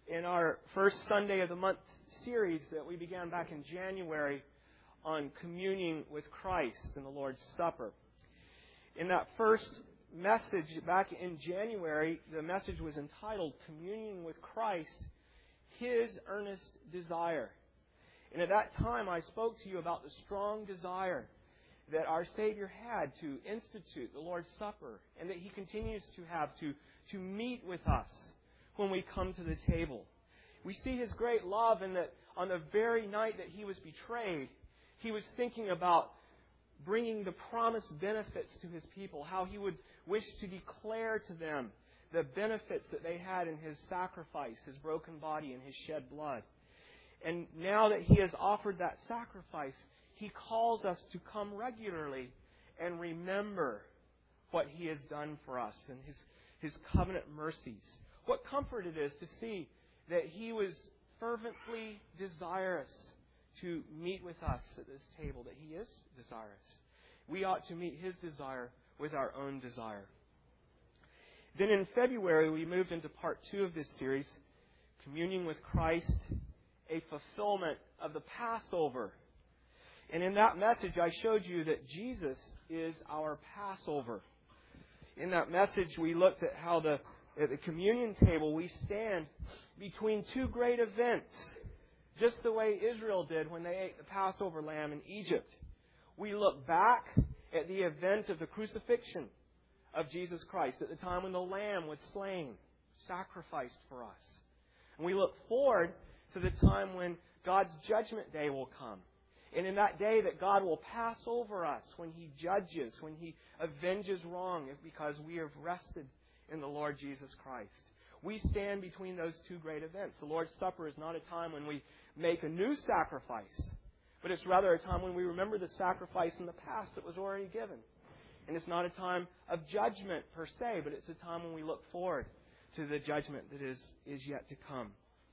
in our first Sunday of the month series that we began back in January on communing with Christ in the Lord's Supper. In that first message back in January, the message was entitled Communion with Christ, His Earnest Desire. And at that time I spoke to you about the strong desire that our Savior had to institute the Lord's Supper, and that He continues to have to meet with us when we come to the table. We see His great love in that on the very night that He was betrayed, He was thinking about bringing the promised benefits to His people, how He would wish to declare to them the benefits that they had in His sacrifice, His broken body, and His shed blood. And now that He has offered that sacrifice, He calls us to come regularly and remember what He has done for us and His covenant mercies. What comfort it is to see that He was fervently desirous to meet with us at this table, that He is desirous. We ought to meet His desire with our own desire. Then in February, we moved into part 2 of this series, Communion with Christ, a fulfillment of the Passover. And in that message, I showed you that Jesus is our Passover. In that message, we looked at how at the communion table, we stand between two great events, just the way Israel did when they ate the Passover lamb in Egypt. We look back at the event of the crucifixion of Jesus Christ, at the time when the lamb was slain, sacrificed for us. And we look forward to the time when God's judgment day will come. And in that day that God will pass over us when He judges, when He avenges wrong, because we have rested in the Lord Jesus Christ. We stand between those two great events. The Lord's Supper is not a time when we make a new sacrifice, but it's rather a time when we remember the sacrifice in the past that was already given. And it's not a time of judgment per se, but it's a time when we look forward to the judgment that is yet to come.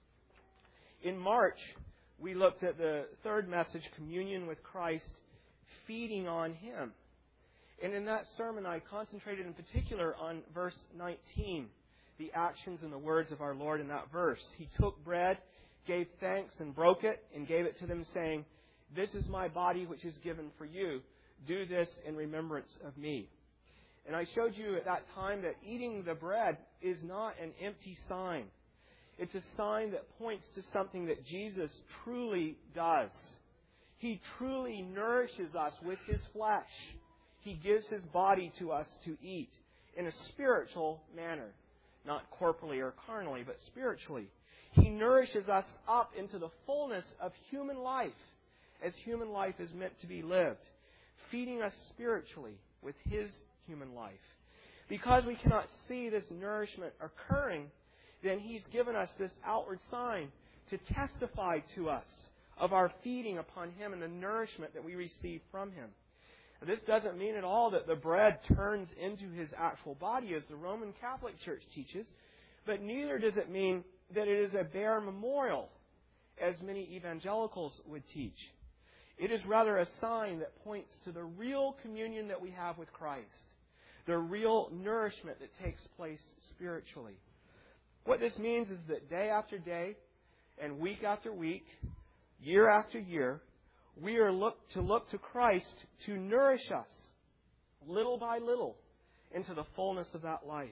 In March, we looked at the third message, Communion with Christ, feeding on Him. And in that sermon, I concentrated in particular on verse 19, the actions and the words of our Lord in that verse. He took bread, gave thanks, and broke it, and gave it to them, saying, "This is my body which is given for you. Do this in remembrance of me." And I showed you at that time that eating the bread is not an empty sign. It's a sign that points to something that Jesus truly does. He truly nourishes us with His flesh. He gives His body to us to eat in a spiritual manner. Not corporally or carnally, but spiritually. He nourishes us up into the fullness of human life, as human life is meant to be lived, feeding us spiritually with His human life. Because we cannot see this nourishment occurring, then He's given us this outward sign to testify to us of our feeding upon Him and the nourishment that we receive from Him. Now, this doesn't mean at all that the bread turns into His actual body, as the Roman Catholic Church teaches, but neither does it mean that it is a bare memorial, as many evangelicals would teach. It is rather a sign that points to the real communion that we have with Christ, the real nourishment that takes place spiritually. What this means is that day after day, and week after week, year after year, we are to look to Christ to nourish us, little by little, into the fullness of that life.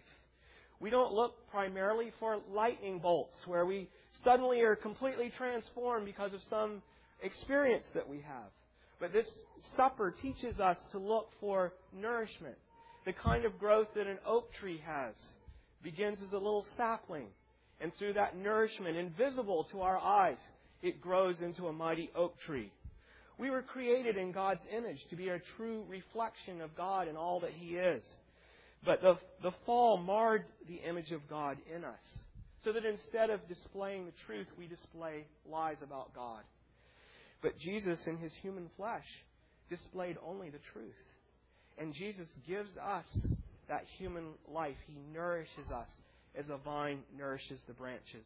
We don't look primarily for lightning bolts, where we suddenly are completely transformed because of some experience that we have. But this supper teaches us to look for nourishment, the kind of growth that an oak tree has. Begins as a little sapling, and through that nourishment, invisible to our eyes, it grows into a mighty oak tree. We were created in God's image to be a true reflection of God and all that He is. But the fall marred the image of God in us, so that instead of displaying the truth, we display lies about God. But Jesus, in His human flesh, displayed only the truth. And Jesus gives us that human life. He nourishes us as a vine nourishes the branches.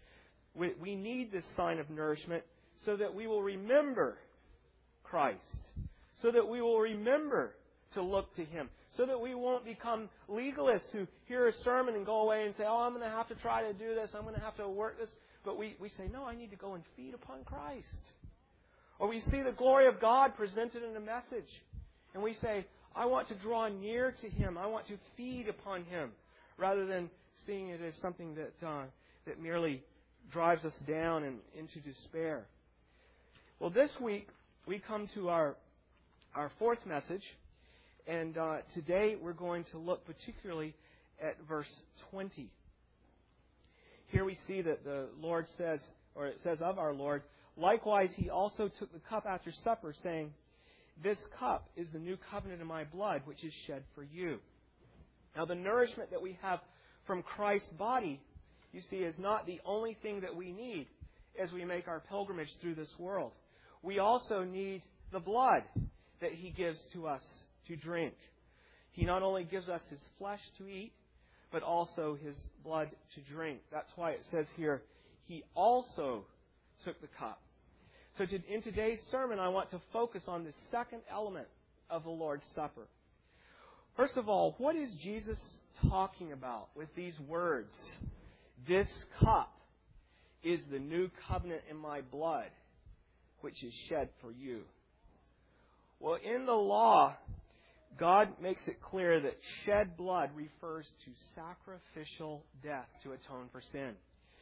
We need this sign of nourishment so that we will remember Christ, so that we will remember to look to Him, so that we won't become legalists who hear a sermon and go away and say, oh, I'm going to have to try to do this, I'm going to have to work this. But we say, no, I need to go and feed upon Christ. Or we see the glory of God presented in a message, and we say, I want to draw near to Him. I want to feed upon Him, rather than seeing it as something that merely drives us down and into despair. Well, this week we come to our fourth message, and today we're going to look particularly at verse 20. Here we see that the Lord says, or it says of our Lord, likewise He also took the cup after supper, saying, this cup is the new covenant in my blood, which is shed for you. Now, the nourishment that we have from Christ's body, you see, is not the only thing that we need as we make our pilgrimage through this world. We also need the blood that He gives to us to drink. He not only gives us His flesh to eat, but also His blood to drink. That's why it says here, He also took the cup. So in today's sermon, I want to focus on the second element of the Lord's Supper. First of all, what is Jesus talking about with these words? This cup is the new covenant in my blood, which is shed for you. Well, in the law, God makes it clear that shed blood refers to sacrificial death to atone for sin.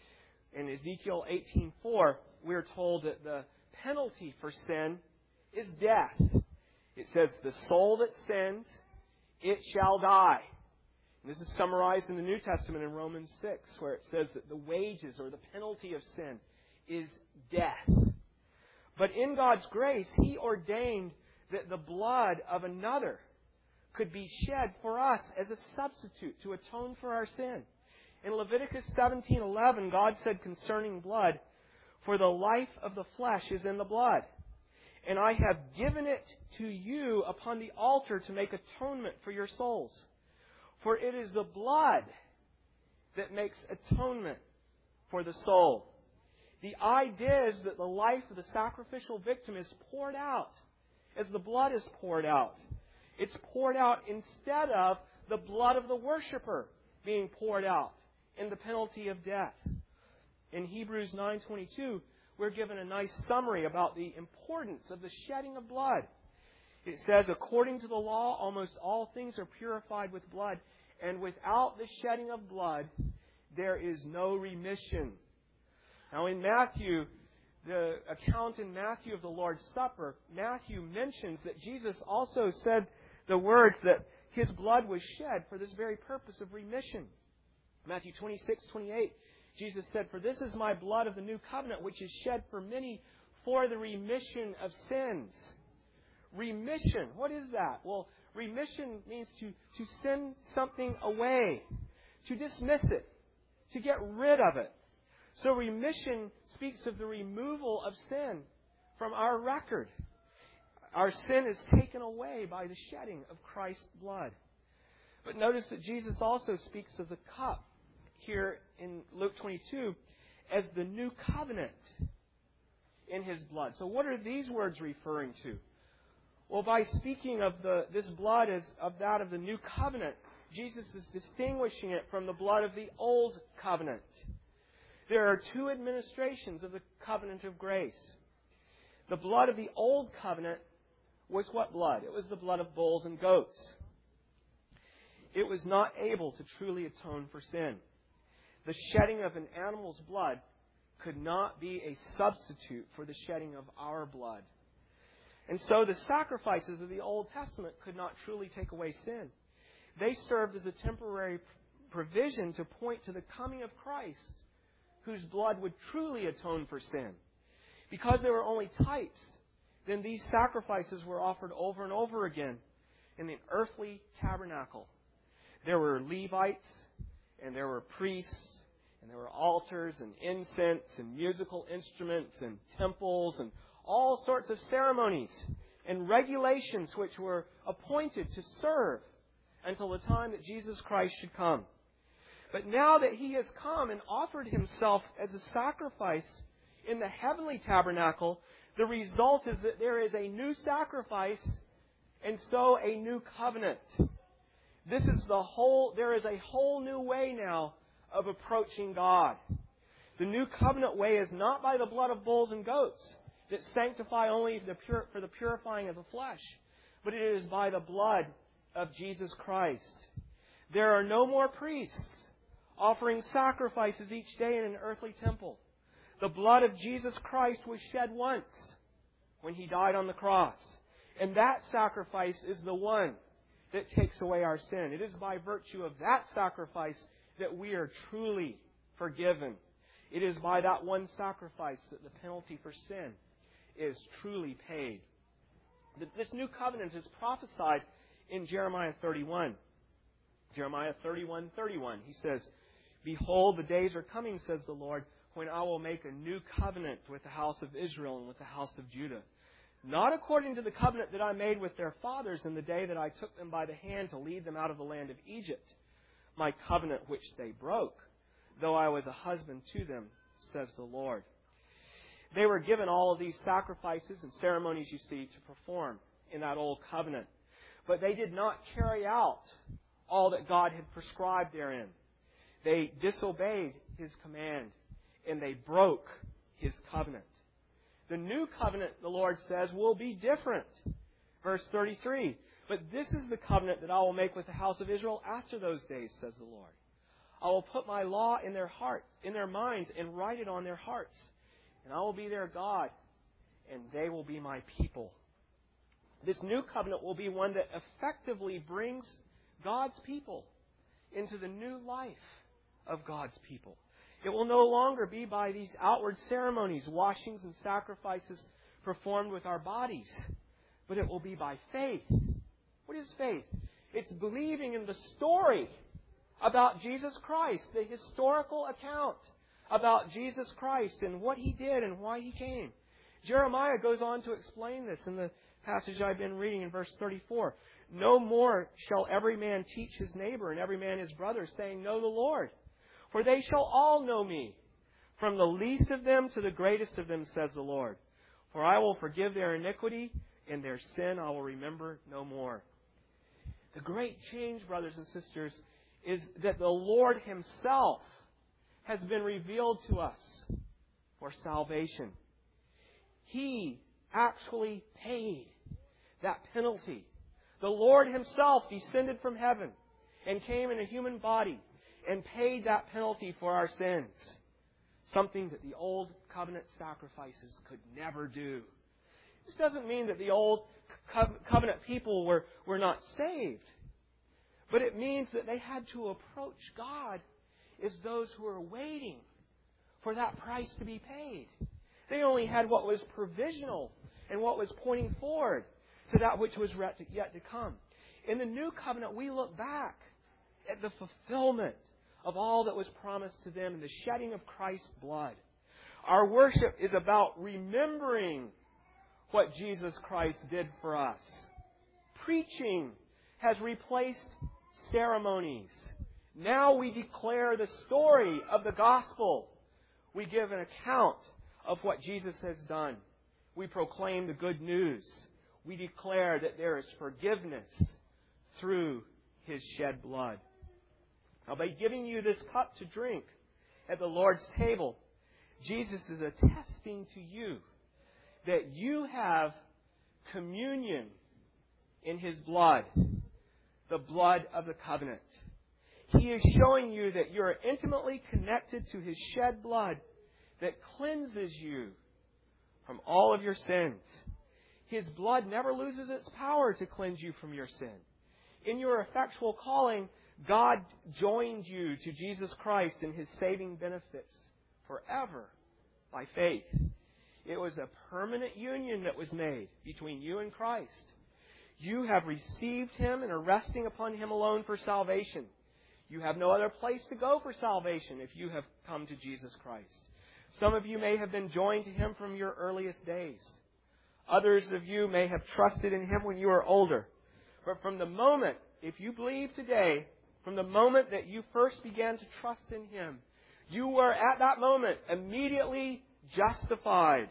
In Ezekiel 18:4, we're told that the penalty for sin is death. It says, the soul that sins, it shall die. And this is summarized in the New Testament in Romans 6, where it says that the wages or the penalty of sin is death. But in God's grace, He ordained that the blood of another could be shed for us as a substitute to atone for our sin. In Leviticus 17:11, God said concerning blood, for the life of the flesh is in the blood, and I have given it to you upon the altar to make atonement for your souls. For it is the blood that makes atonement for the soul. The idea is that the life of the sacrificial victim is poured out as the blood is poured out. It's poured out instead of the blood of the worshiper being poured out in the penalty of death. In Hebrews 9:22, we're given a nice summary about the importance of the shedding of blood. It says, according to the law, almost all things are purified with blood, and without the shedding of blood, there is no remission. Now in Matthew, the account in Matthew of the Lord's Supper, Matthew mentions that Jesus also said the words that His blood was shed for this very purpose of remission. Matthew 26:28, Jesus said, for this is my blood of the new covenant, which is shed for many for the remission of sins. Remission, what is that? Well, remission means to send something away, to dismiss it, to get rid of it. So remission speaks of the removal of sin from our record. Our sin is taken away by the shedding of Christ's blood. But notice that Jesus also speaks of the cup here in Luke 22 as the new covenant in His blood. So what are these words referring to? Well, by speaking of this blood as of that of the new covenant, Jesus is distinguishing it from the blood of the old covenant. There are two administrations of the covenant of grace. The blood of the old covenant was what blood? It was the blood of bulls and goats. It was not able to truly atone for sin. The shedding of an animal's blood could not be a substitute for the shedding of our blood. And so the sacrifices of the Old Testament could not truly take away sin. They served as a temporary provision to point to the coming of Christ, whose blood would truly atone for sin. Because they were only types, then these sacrifices were offered over and over again in the earthly tabernacle. There were Levites, and there were priests, and there were altars and incense and musical instruments and temples and all sorts of ceremonies and regulations which were appointed to serve until the time that Jesus Christ should come. But now that He has come and offered Himself as a sacrifice in the heavenly tabernacle, the result is that there is a new sacrifice and so a new covenant. There is a whole new way now of approaching God. The new covenant way is not by the blood of bulls and goats that sanctify only for the purifying of the flesh, but it is by the blood of Jesus Christ. There are no more priests offering sacrifices each day in an earthly temple. The blood of Jesus Christ was shed once when He died on the cross. And that sacrifice is the one that takes away our sin. It is by virtue of that sacrifice that we are truly forgiven. It is by that one sacrifice that the penalty for sin is truly paid. This new covenant is prophesied in Jeremiah 31. Jeremiah 31:31. He says, "Behold, the days are coming, says the Lord, when I will make a new covenant with the house of Israel and with the house of Judah. Not according to the covenant that I made with their fathers in the day that I took them by the hand to lead them out of the land of Egypt, my covenant which they broke, though I was a husband to them, says the Lord." They were given all of these sacrifices and ceremonies, you see, to perform in that old covenant. But they did not carry out all that God had prescribed therein. They disobeyed His command, and they broke His covenant. The new covenant, the Lord says, will be different. Verse 33, "But this is the covenant that I will make with the house of Israel after those days, says the Lord. I will put my law in their hearts, in their minds, and write it on their hearts. And I will be their God, and they will be my people." This new covenant will be one that effectively brings God's people into the new life of God's people. It will no longer be by these outward ceremonies, washings and sacrifices performed with our bodies, but it will be by faith. What is faith? It's believing in the story about Jesus Christ, the historical account about Jesus Christ and what He did and why He came. Jeremiah goes on to explain this in the passage I've been reading in verse 34. "No more shall every man teach his neighbor and every man his brother, saying, 'Know the Lord.' For they shall all know me, from the least of them to the greatest of them, says the Lord. For I will forgive their iniquity, and their sin I will remember no more." The great change, brothers and sisters, is that the Lord Himself has been revealed to us for salvation. He actually paid that penalty. The Lord Himself descended from heaven and came in a human body and paid that penalty for our sins. Something that the old covenant sacrifices could never do. This doesn't mean that the old covenant people were not saved. But it means that they had to approach God as those who were waiting for that price to be paid. They only had what was provisional and what was pointing forward to that which was yet to come. In the new covenant, we look back at the fulfillment of all that was promised to them in the shedding of Christ's blood. Our worship is about remembering what Jesus Christ did for us. Preaching has replaced ceremonies. Now we declare the story of the gospel. We give an account of what Jesus has done. We proclaim the good news. We declare that there is forgiveness through His shed blood. Now, by giving you this cup to drink at the Lord's table, Jesus is attesting to you that you have communion in His blood, the blood of the covenant. He is showing you that you are intimately connected to His shed blood that cleanses you from all of your sins. His blood never loses its power to cleanse you from your sin. In your effectual calling, God joined you to Jesus Christ and His saving benefits forever by faith. It was a permanent union that was made between you and Christ. You have received Him and are resting upon Him alone for salvation. You have no other place to go for salvation if you have come to Jesus Christ. Some of you may have been joined to Him from your earliest days. Others of you may have trusted in Him when you were older. But from the moment, if you believe today, from the moment that you first began to trust in Him, you were at that moment immediately justified.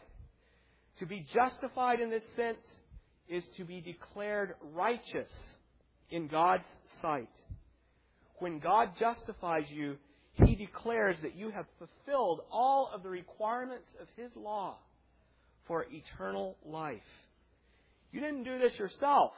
To be justified in this sense is to be declared righteous in God's sight. when God justifies you, He declares that you have fulfilled all of the requirements of His law for eternal life. You didn't do this yourself.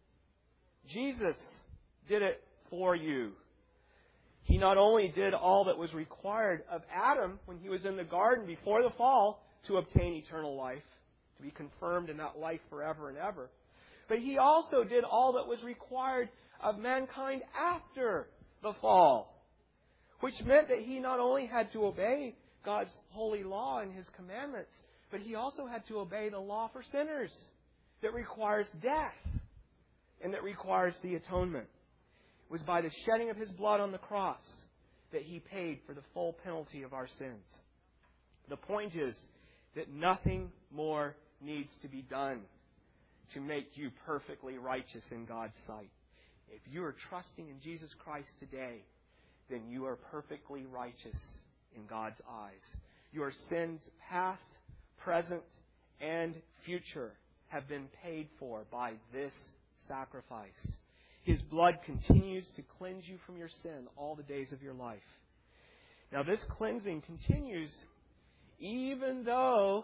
Jesus did it for you. He not only did all that was required of Adam when he was in the garden before the fall to obtain eternal life, to be confirmed in that life forever and ever, but He also did all that was required of mankind after the fall, which meant that He not only had to obey God's holy law and His commandments, but He also had to obey the law for sinners that requires death and that requires the atonement. It was by the shedding of His blood on the cross that He paid for the full penalty of our sins. The point is that nothing more needs to be done to make you perfectly righteous in God's sight. If you are trusting in Jesus Christ today, then you are perfectly righteous in God's eyes. Your sins, past, present, and future, have been paid for by this sacrifice. His blood continues to cleanse you from your sin all the days of your life. Now, this cleansing continues even though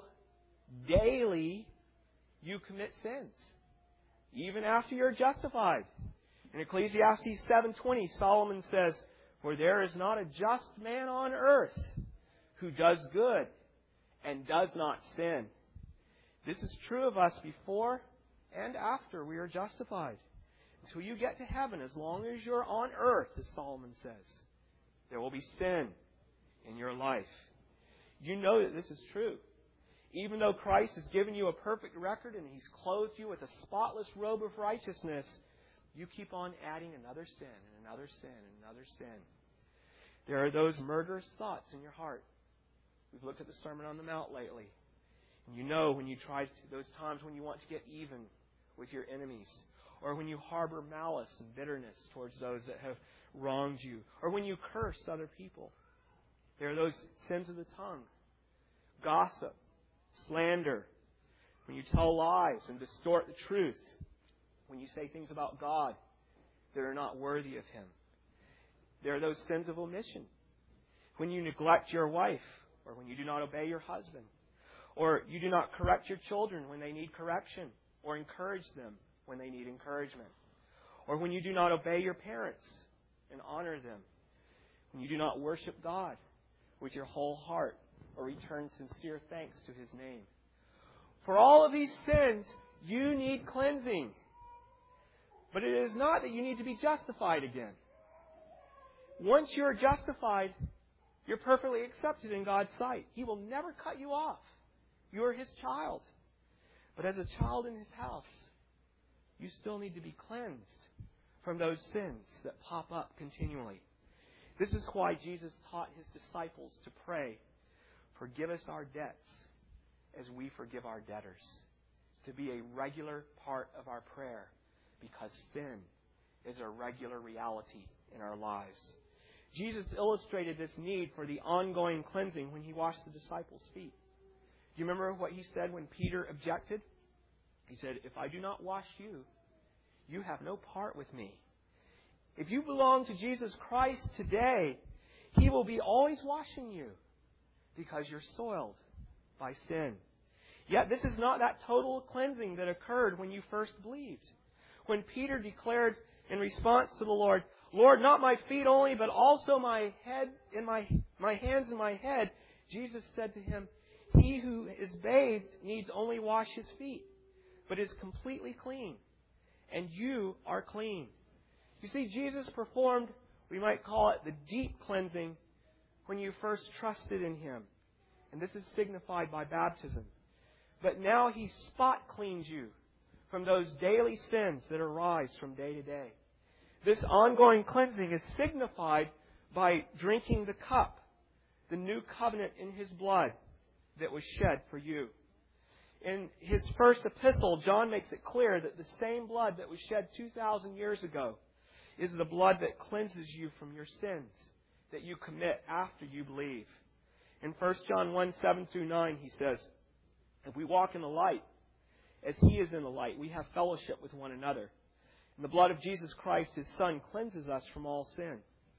daily you commit sins, even after you're justified. In Ecclesiastes 7:20, Solomon says, "For there is not a just man on earth who does good and does not sin." This is true of us before and after we are justified. Until you get to heaven, as long as you're on earth, as Solomon says, there will be sin in your life. You know that this is true. Even though Christ has given you a perfect record and He's clothed you with a spotless robe of righteousness, you keep on adding another sin and another sin and another sin. There are those murderous thoughts in your heart. We've looked at the Sermon on the Mount lately. And you know when you try to, those times when you want to get even with your enemies, or when you harbor malice and bitterness towards those that have wronged you, or when you curse other people. There are those sins of the tongue, gossip, slander, when you tell lies and distort the truth, when you say things about God that are not worthy of Him. There are those sins of omission, when you neglect your wife, or when you do not obey your husband, or you do not correct your children when they need correction, or encourage them when they need encouragement, or when you do not obey your parents and honor them, when you do not worship God with your whole heart, or return sincere thanks to His name. For all of these sins, you need cleansing. But it is not that you need to be justified again. Once you're justified, you're perfectly accepted in God's sight. He will never cut you off. You are His child. But as a child in His house, you still need to be cleansed from those sins that pop up continually. This is why Jesus taught His disciples to pray, "Forgive us our debts as we forgive our debtors." To be a regular part of our prayer, because sin is a regular reality in our lives. Jesus illustrated this need for the ongoing cleansing when He washed the disciples' feet. Do you remember what He said when Peter objected? He said, "If I do not wash you, you have no part with me." If you belong to Jesus Christ today, He will be always washing you because you're soiled by sin. Yet this is not that total cleansing that occurred when you first believed. When Peter declared in response to the Lord, "Lord, not my feet only, but also my head and my hands and my head," Jesus said to him, "He who is bathed needs only wash his feet, but is completely clean. And you are clean." You see, Jesus performed, we might call it the deep cleansing, when you first trusted in Him. And this is signified by baptism. But now He spot cleans you from those daily sins that arise from day to day. This ongoing cleansing is signified by drinking the cup, the new covenant in His blood that was shed for you. In his first epistle, John makes it clear that the same blood that was shed 2,000 years ago is the blood that cleanses you from your sins that you commit after you believe. In 1 John 1:7-9, he says, "If we walk in the light, as He is in the light, we have fellowship with one another. And the blood of Jesus Christ, His Son, cleanses us from all sin.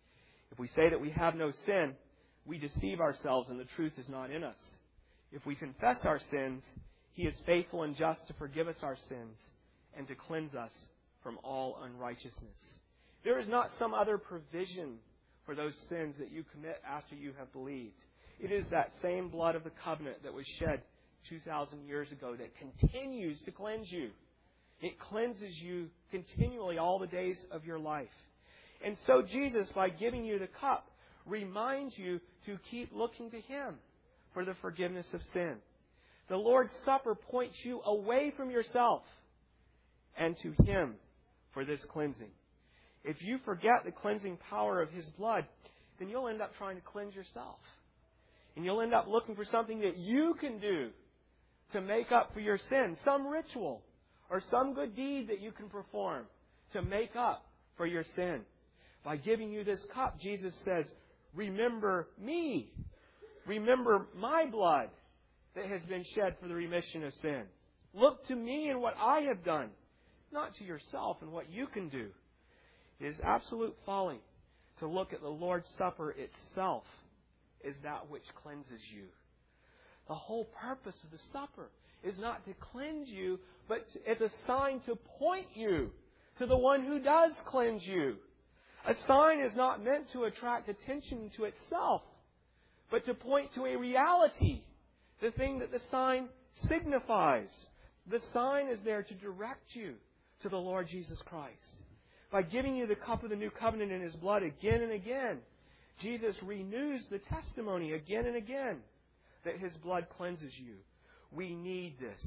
If we say that we have no sin, we deceive ourselves and the truth is not in us. If we confess our sins, He is faithful and just to forgive us our sins and to cleanse us from all unrighteousness. There is not some other provision for those sins that you commit after you have believed. It is that same blood of the covenant that was shed 2,000 years ago that continues to cleanse you. It cleanses you continually all the days of your life. And so Jesus, by giving you the cup, reminds you to keep looking to Him for the forgiveness of sin. The Lord's Supper points you away from yourself and to Him for this cleansing. If you forget the cleansing power of His blood, then you'll end up trying to cleanse yourself. And you'll end up looking for something that you can do to make up for your sin. Some ritual or some good deed that you can perform to make up for your sin. By giving you this cup, Jesus says, remember me. Remember my blood that has been shed for the remission of sin. Look to me and what I have done, not to yourself and what you can do. It is absolute folly to look at the Lord's Supper itself as that which cleanses you. The whole purpose of the supper is not to cleanse you, but as a sign to point you to the one who does cleanse you. A sign is not meant to attract attention to itself, but to point to a reality, the thing that the sign signifies. The sign is there to direct you to the Lord Jesus Christ. By giving you the cup of the new covenant in His blood again and again, Jesus renews the testimony again and again that His blood cleanses you. We need this.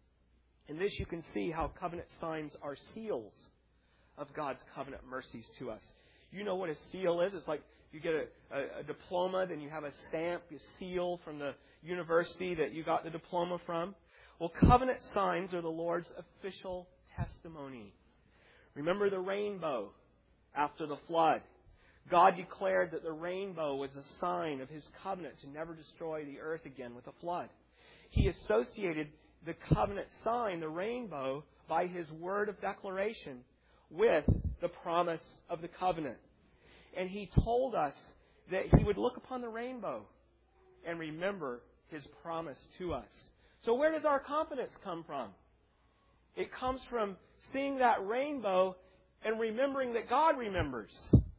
In this you can see how covenant signs are seals of God's covenant mercies to us. You know what a seal is? It's like you get a diploma, then you have a stamp, a seal from the university that you got the diploma from. Well, covenant signs are the Lord's official testimony. Remember the rainbow after the flood. God declared that the rainbow was a sign of His covenant to never destroy the earth again with a flood. He associated the covenant sign, the rainbow, by His word of declaration with the promise of the covenant. And He told us that He would look upon the rainbow and remember His promise to us. So where does our confidence come from? It comes from seeing that rainbow and remembering that God remembers.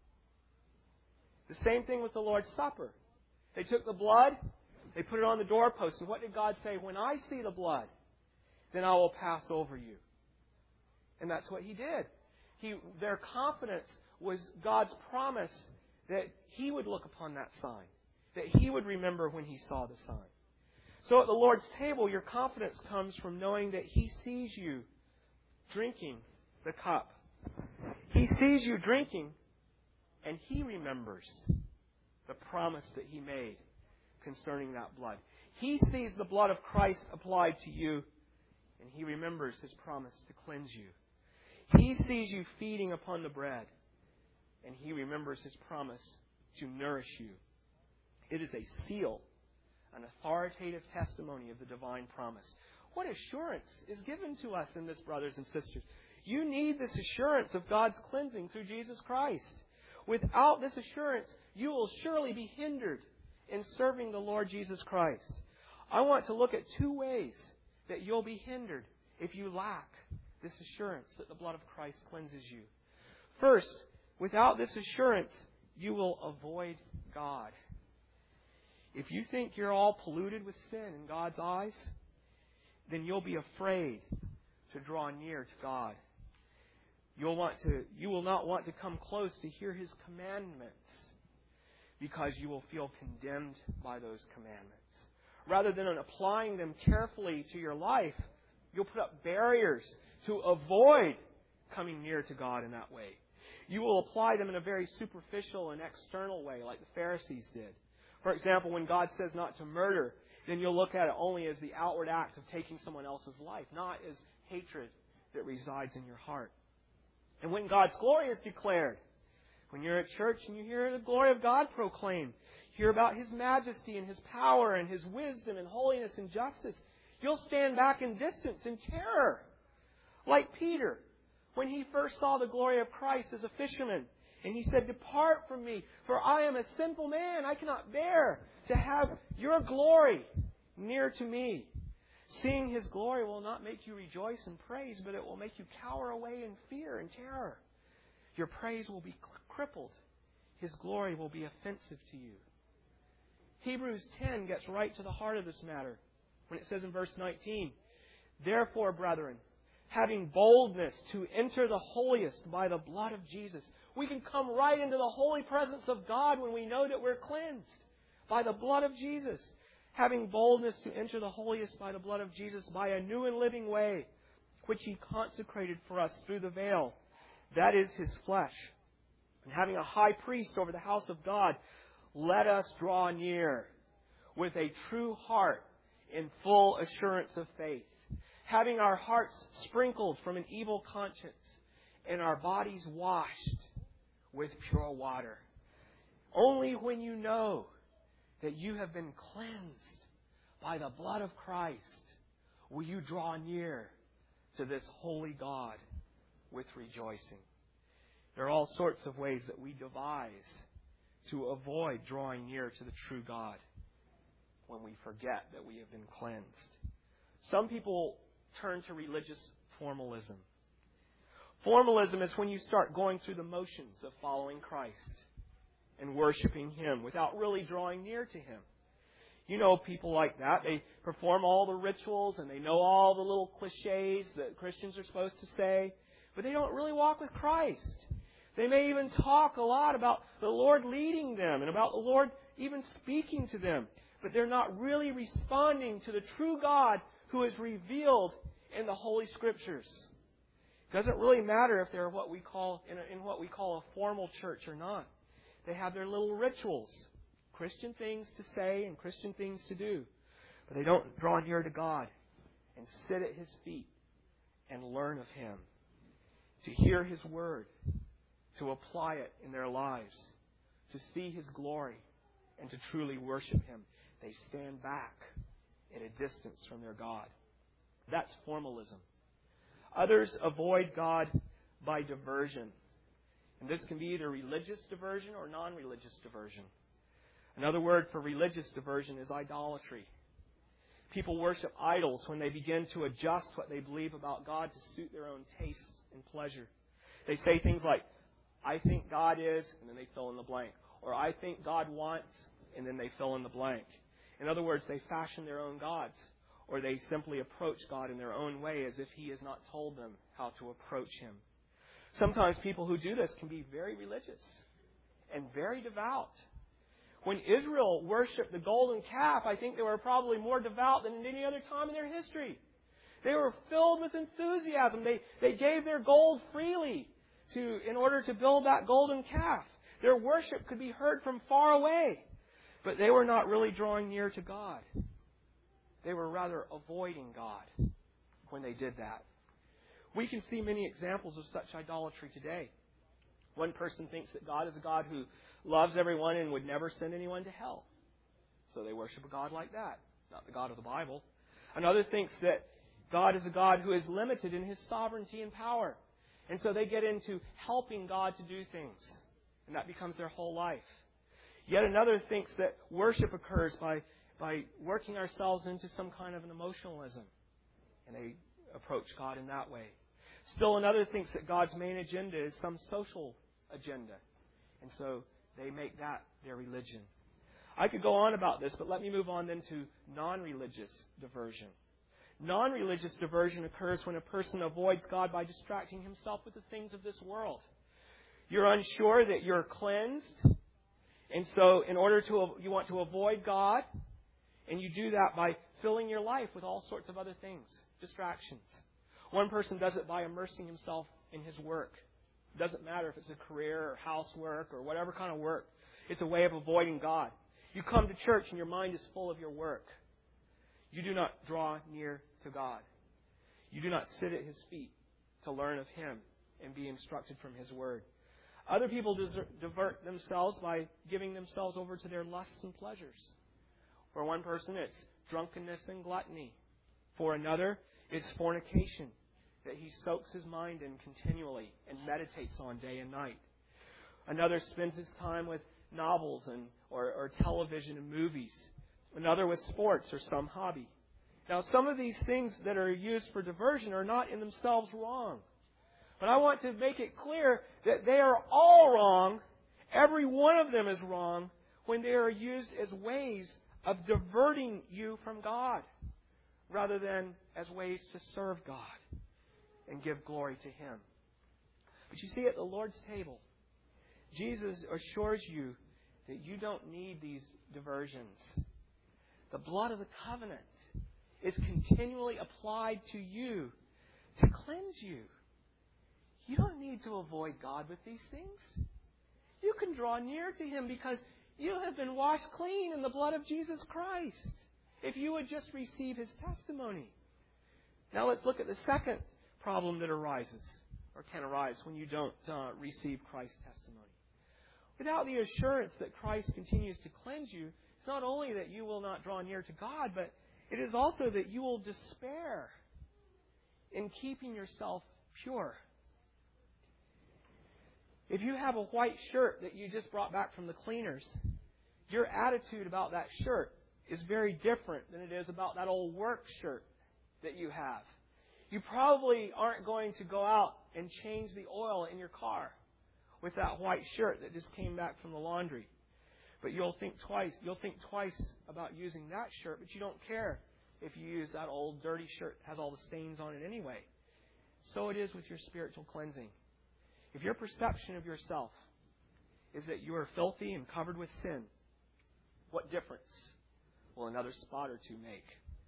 The same thing with the Lord's Supper. They took the blood, they put it on the doorpost, and what did God say? When I see the blood, then I will pass over you. And that's what He did. Their confidence was God's promise that He would look upon that sign, that He would remember when He saw the sign. So at the Lord's table, your confidence comes from knowing that He sees you drinking the cup. He sees you drinking, and He remembers the promise that He made concerning that blood. He sees the blood of Christ applied to you, and He remembers His promise to cleanse you. He sees you feeding upon the bread, and He remembers His promise to nourish you. It is a seal, an authoritative testimony of the divine promise. What assurance is given to us in this, brothers and sisters? You need this assurance of God's cleansing through Jesus Christ. Without this assurance, you will surely be hindered in serving the Lord Jesus Christ. I want to look at two ways that you'll be hindered if you lack this assurance that the blood of Christ cleanses you. First, without this assurance, you will avoid God. If you think you're all polluted with sin in God's eyes, then you'll be afraid to draw near to God. You will not want to come close to hear His commandments because you will feel condemned by those commandments. Rather than applying them carefully to your life, you'll put up barriers to avoid coming near to God in that way. You will apply them in a very superficial and external way, like the Pharisees did. For example, when God says not to murder, then you'll look at it only as the outward act of taking someone else's life, not as hatred that resides in your heart. And when God's glory is declared, when you're at church and you hear the glory of God proclaimed, hear about His majesty and His power and His wisdom and holiness and justice, you'll stand back in distance in terror. Like Peter, when he first saw the glory of Christ as a fisherman, And he said, "Depart from me, for I am a sinful man. I cannot bear to have your glory near to me." Seeing His glory will not make you rejoice and praise, but it will make you cower away in fear and terror. Your praise will be crippled. His glory will be offensive to you. Hebrews 10 gets right to the heart of this matter when it says in verse 19, "Therefore, brethren, having boldness to enter the holiest by the blood of Jesus." We can come right into the holy presence of God when we know that we're cleansed by the blood of Jesus. "Having boldness to enter the holiest by the blood of Jesus, by a new and living way, which He consecrated for us through the veil, that is His flesh. And having a high priest over the house of God, let us draw near with a true heart in full assurance of faith, having our hearts sprinkled from an evil conscience and our bodies washed with pure water." Only when you know that you have been cleansed by the blood of Christ will you draw near to this holy God with rejoicing. There are all sorts of ways that we devise to avoid drawing near to the true God when we forget that we have been cleansed. Some people turn to religious formalism. Formalism is when you start going through the motions of following Christ and worshiping Him without really drawing near to Him. You know people like that. They perform all the rituals and they know all the little cliches that Christians are supposed to say, but they don't really walk with Christ. They may even talk a lot about the Lord leading them and about the Lord even speaking to them, but they're not really responding to the true God who is revealed in the Holy Scriptures. It doesn't really matter if they're what we call in what we call a formal church or not. They have their little rituals, Christian things to say and Christian things to do, but they don't draw near to God and sit at His feet and learn of Him, to hear His Word, to apply it in their lives, to see His glory, and to truly worship Him. They stand back at a distance from their God. That's formalism. Others avoid God by diversion. And this can be either religious diversion or non-religious diversion. Another word for religious diversion is idolatry. People worship idols when they begin to adjust what they believe about God to suit their own tastes and pleasure. They say things like, "I think God is," and then they fill in the blank. Or, "I think God wants," and then they fill in the blank. In other words, they fashion their own gods, or they simply approach God in their own way as if He has not told them how to approach Him. Sometimes people who do this can be very religious and very devout. When Israel worshipped the golden calf, I think they were probably more devout than at any other time in their history. They were filled with enthusiasm. They gave their gold freely in order to build that golden calf. Their worship could be heard from far away, but they were not really drawing near to God. They were rather avoiding God when they did that. We can see many examples of such idolatry today. One person thinks that God is a God who loves everyone and would never send anyone to hell. So they worship a God like that, not the God of the Bible. Another thinks that God is a God who is limited in His sovereignty and power. And so they get into helping God to do things. And that becomes their whole life. Yet another thinks that worship occurs by working ourselves into some kind of an emotionalism. And they approach God in that way. Still another thinks that God's main agenda is some social agenda. And so they make that their religion. I could go on about this, but let me move on then to non-religious diversion. Non-religious diversion occurs when a person avoids God by distracting himself with the things of this world. You're unsure that you're cleansed, and so you want to avoid God, and you do that by filling your life with all sorts of other things, distractions. One person does it by immersing himself in his work. It doesn't matter if it's a career or housework or whatever kind of work. It's a way of avoiding God. You come to church and your mind is full of your work. You do not draw near to God. You do not sit at His feet to learn of Him and be instructed from His Word. Other people divert themselves by giving themselves over to their lusts and pleasures. For one person, it's drunkenness and gluttony. For another, it's fornication that he soaks his mind in continually and meditates on day and night. Another spends his time with novels or television and movies. Another with sports or some hobby. Now, some of these things that are used for diversion are not in themselves wrong. But I want to make it clear that they are all wrong. Every one of them is wrong when they are used as ways of diverting you from God rather than as ways to serve God and give glory to Him. But you see, at the Lord's table, Jesus assures you that you don't need these diversions. The blood of the covenant is continually applied to you to cleanse you. You don't need to avoid God with these things. You can draw near to Him because you have been washed clean in the blood of Jesus Christ if you would just receive His testimony. Now let's look at the second problem that arises or can arise when you don't receive Christ's testimony. Without the assurance that Christ continues to cleanse you, it's not only that you will not draw near to God, but it is also that you will despair in keeping yourself pure. If you have a white shirt that you just brought back from the cleaners, your attitude about that shirt is very different than it is about that old work shirt that you have. You probably aren't going to go out and change the oil in your car with that white shirt that just came back from the laundry. But you'll think twice about using that shirt, but you don't care if you use that old dirty shirt that has all the stains on it anyway. So it is with your spiritual cleansing. If your perception of yourself is that you are filthy and covered with sin, what difference will another spot or two make?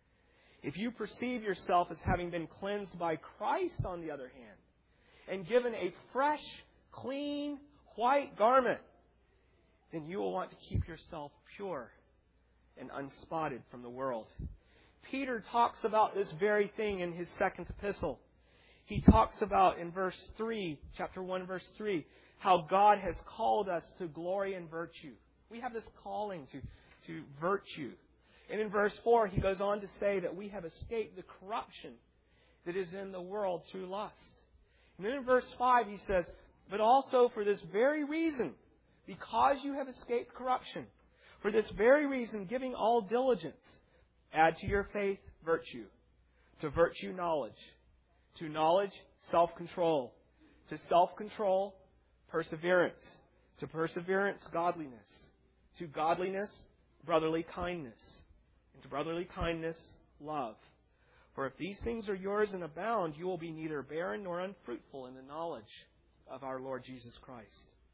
If you perceive yourself as having been cleansed by Christ, on the other hand, and given a fresh, clean, white garment, then you will want to keep yourself pure and unspotted from the world. Peter talks about this very thing in his second epistle. He talks about in verse 3, chapter 1, verse 3, how God has called us to glory and virtue. We have this calling to virtue. And in verse 4, he goes on to say that we have escaped the corruption that is in the world through lust. And then in verse 5, he says, but also for this very reason, because you have escaped corruption, for this very reason, giving all diligence, add to your faith virtue, to virtue knowledge, to knowledge self-control, to self-control perseverance, to perseverance godliness, to godliness brotherly kindness, and to brotherly kindness love. For if these things are yours and abound, you will be neither barren nor unfruitful in the knowledge of our Lord Jesus Christ.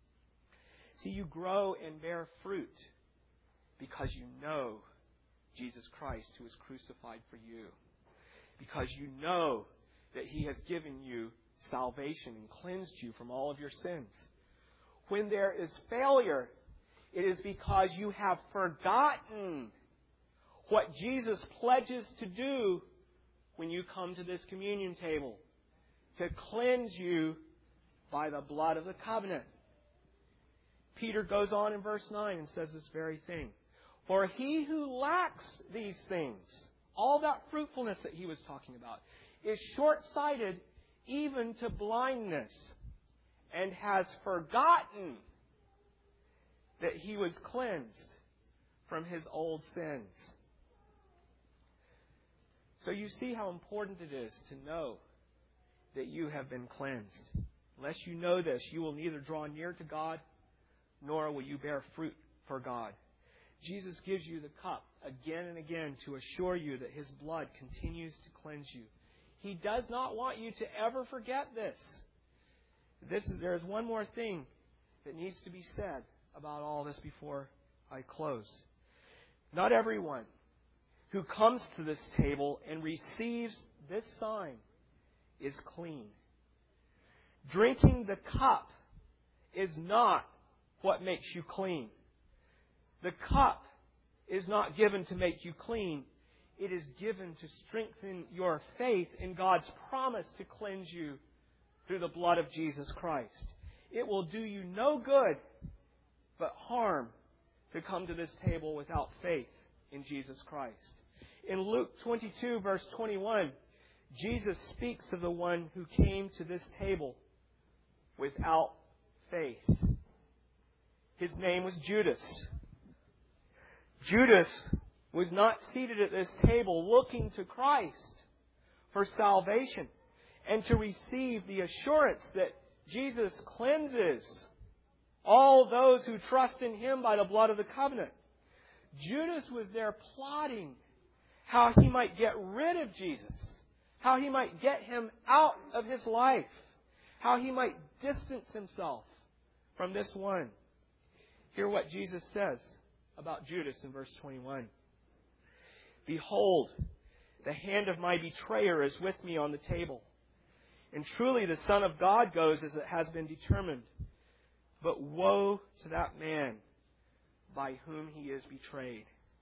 See, you grow and bear fruit because you know Jesus Christ, who is crucified for you. Because you know that He has given you salvation and cleansed you from all of your sins. When there is failure, it is because you have forgotten what Jesus pledges to do when you come to this communion table, to cleanse you by the blood of the covenant. Peter goes on in verse 9 and says this very thing. For he who lacks these things, all that fruitfulness that he was talking about, is short-sighted even to blindness, and has forgotten that he was cleansed from his old sins. So you see how important it is to know that you have been cleansed. Unless you know this, you will neither draw near to God, nor will you bear fruit for God. Jesus gives you the cup again and again to assure you that His blood continues to cleanse you. He does not want you to ever forget this. There is one more thing that needs to be said about all this before I close. Not everyone who comes to this table and receives this sign is clean. Drinking the cup is not what makes you clean. The cup is not given to make you clean. It is given to strengthen your faith in God's promise to cleanse you through the blood of Jesus Christ. It will do you no good but harm to come to this table without faith in Jesus Christ. In Luke 22, verse 21, Jesus speaks of the one who came to this table without faith. His name was Judas. Judas was not seated at this table looking to Christ for salvation and to receive the assurance that Jesus cleanses all those who trust in Him by the blood of the covenant. Judas was there plotting how he might get rid of Jesus, how he might get Him out of his life, how he might distance himself from this one. Hear what Jesus says about Judas in verse 21. Behold, the hand of my betrayer is with me on the table. And truly the Son of God goes as it has been determined. But woe to that man by whom he is betrayed.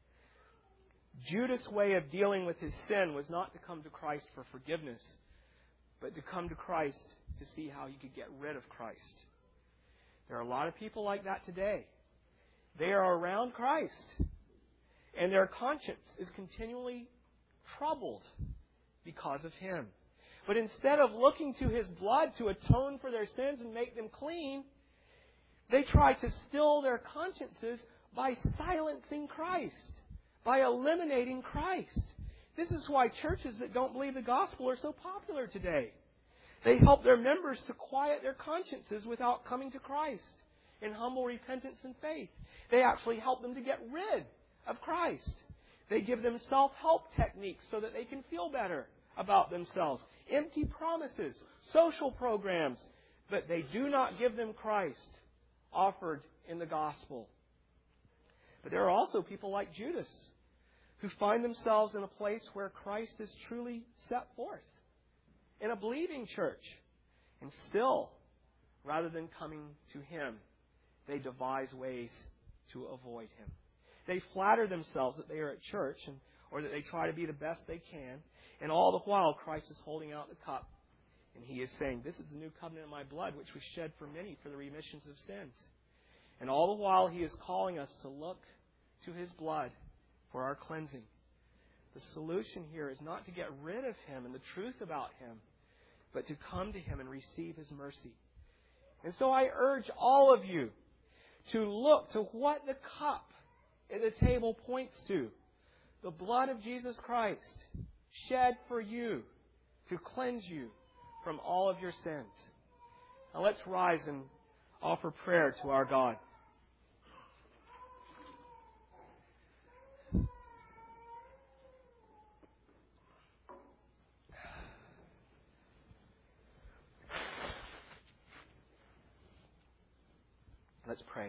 Judas' way of dealing with his sin was not to come to Christ for forgiveness, but to come to Christ to see how he could get rid of Christ. There are a lot of people like that today. They are around Christ, and their conscience is continually troubled because of Him. But instead of looking to His blood to atone for their sins and make them clean, they try to still their consciences by silencing Christ, by eliminating Christ. This is why churches that don't believe the gospel are so popular today. They help their members to quiet their consciences without coming to Christ in humble repentance and faith. They actually help them to get rid of Christ. They give them self-help techniques so that they can feel better about themselves. Empty promises, social programs, but they do not give them Christ offered in the gospel. But there are also people like Judas who find themselves in a place where Christ is truly set forth in a believing church. And still, rather than coming to Him, they devise ways to avoid Him. They flatter themselves that they are at church or that they try to be the best they can. And all the while, Christ is holding out the cup. And He is saying, this is the new covenant in my blood, which was shed for many for the remissions of sins. And all the while, He is calling us to look to His blood for our cleansing. The solution here is not to get rid of Him and the truth about Him, but to come to Him and receive His mercy. And so I urge all of you to look to what the cup at the table points to. The blood of Jesus Christ shed for you to cleanse you from all of your sins. Now let's rise and offer prayer to our God. Let's pray.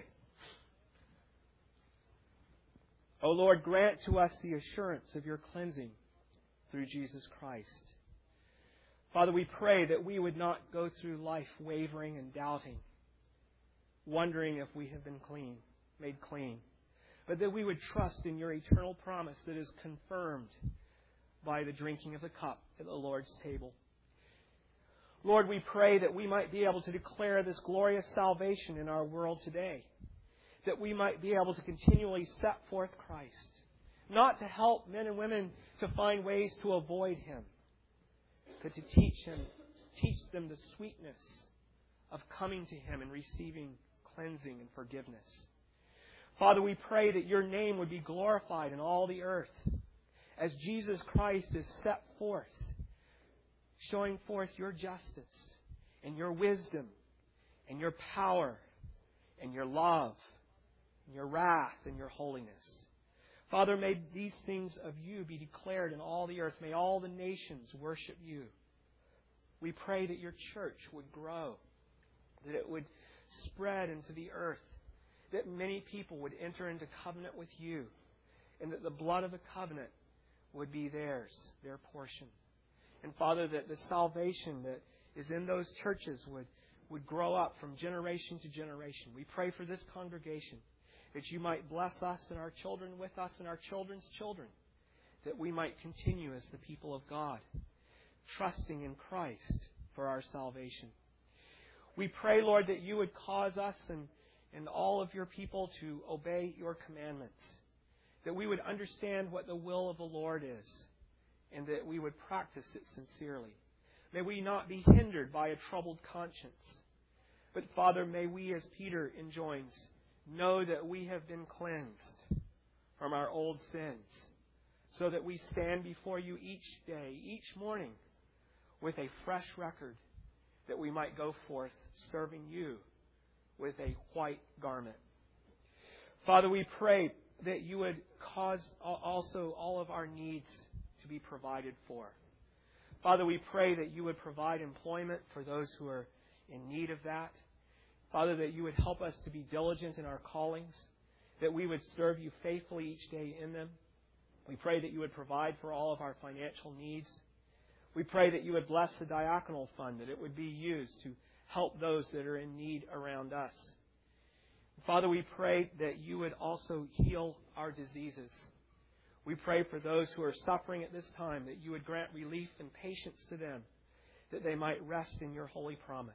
O Lord, grant to us the assurance of your cleansing through Jesus Christ. Father, we pray that we would not go through life wavering and doubting, wondering if we have been made clean, but that we would trust in your eternal promise that is confirmed by the drinking of the cup at the Lord's table. Lord, we pray that we might be able to declare this glorious salvation in our world today, that we might be able to continually set forth Christ, not to help men and women to find ways to avoid Him, but to teach them the sweetness of coming to Him and receiving cleansing and forgiveness. Father, we pray that your name would be glorified in all the earth as Jesus Christ is set forth, showing forth your justice and your wisdom and your power and your love and your wrath and your holiness. Father, may these things of you be declared in all the earth. May all the nations worship you. We pray that your church would grow, that it would spread into the earth, that many people would enter into covenant with you, and that the blood of the covenant would be theirs, their portion. And Father, that the salvation that is in those churches would grow up from generation to generation. We pray for this congregation, that you might bless us and our children with us and our children's children, that we might continue as the people of God, trusting in Christ for our salvation. We pray, Lord, that you would cause us and all of your people to obey your commandments, that we would understand what the will of the Lord is, and that we would practice it sincerely. May we not be hindered by a troubled conscience, but Father, may we, as Peter enjoins, know that we have been cleansed from our old sins, so that we stand before you each day, each morning, with a fresh record, that we might go forth serving you with a white garment. Father, we pray that you would cause also all of our needs to be provided for. Father, we pray that you would provide employment for those who are in need of that. Father, that you would help us to be diligent in our callings, that we would serve you faithfully each day in them. We pray that you would provide for all of our financial needs. We pray that you would bless the diaconal fund, that it would be used to help those that are in need around us. Father, we pray that you would also heal our diseases. We pray for those who are suffering at this time, that you would grant relief and patience to them, that they might rest in your holy promise.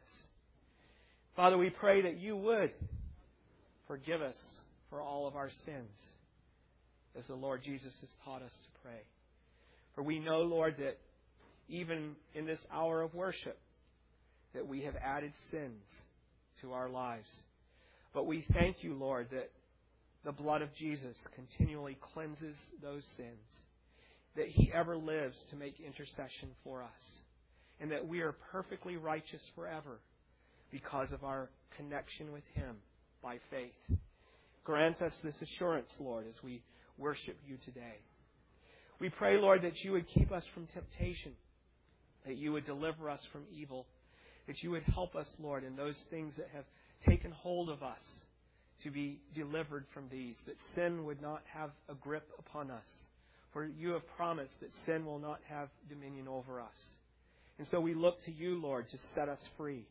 Father, we pray that you would forgive us for all of our sins, as the Lord Jesus has taught us to pray. For we know, Lord, that even in this hour of worship, that we have added sins to our lives. But we thank you, Lord, that the blood of Jesus continually cleanses those sins, that He ever lives to make intercession for us, and that we are perfectly righteous forever because of our connection with Him by faith. Grant us this assurance, Lord, as we worship you today. We pray, Lord, that you would keep us from temptation, that you would deliver us from evil, that you would help us, Lord, in those things that have taken hold of us to be delivered from these, that sin would not have a grip upon us. For you have promised that sin will not have dominion over us. And so we look to you, Lord, to set us free.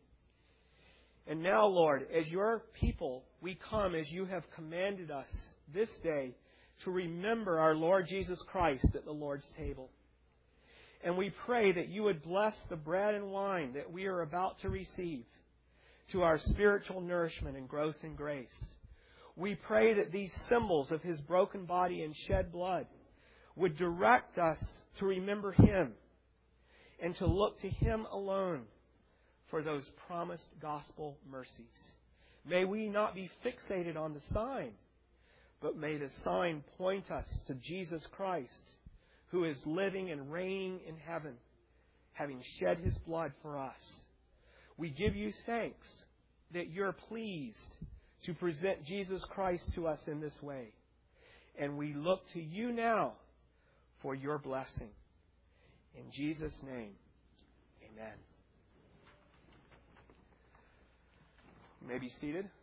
And now, Lord, as your people, we come as you have commanded us this day to remember our Lord Jesus Christ at the Lord's table. And we pray that you would bless the bread and wine that we are about to receive to our spiritual nourishment and growth in grace. We pray that these symbols of His broken body and shed blood would direct us to remember Him and to look to Him alone for those promised gospel mercies. May we not be fixated on the sign, but may the sign point us to Jesus Christ, who is living and reigning in heaven, having shed His blood for us. We give you thanks that you're pleased to present Jesus Christ to us in this way. And we look to you now for your blessing. In Jesus' name, amen. You may be seated.